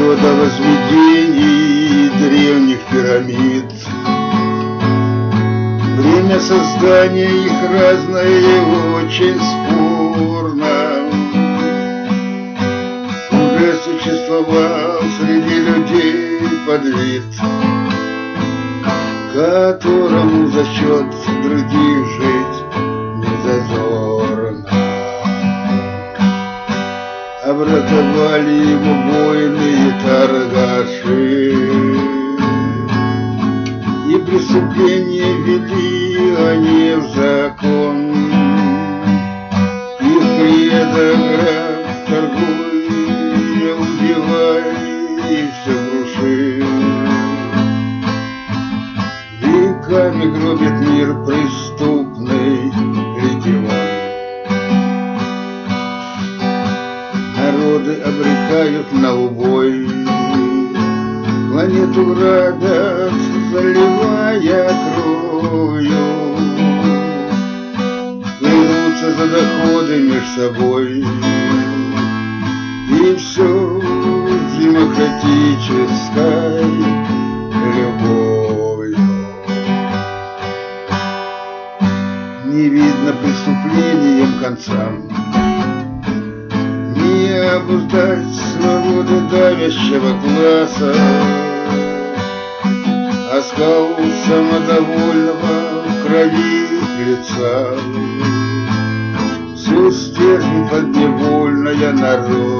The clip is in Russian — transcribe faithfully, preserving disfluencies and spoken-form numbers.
Года возведений древних пирамид. Время создания их разное и очень спорно. Уже существовал среди людей подвид, которому за счет других жить не зазорно. Образовали его воины и торгаши, и преступления вели они в закон. Их предок торгуя, убивая и все крушил. Веками гробит мир преступный легион. Народы обрекают на убой, планету грабят, заливая кровью. Грызутся за доходы меж собой, и все демократической любовью. Не видно преступлениям концам, не обуздать свободы давящего класса. Оскал самодовольного в крови лица, все стержни подневольная народ.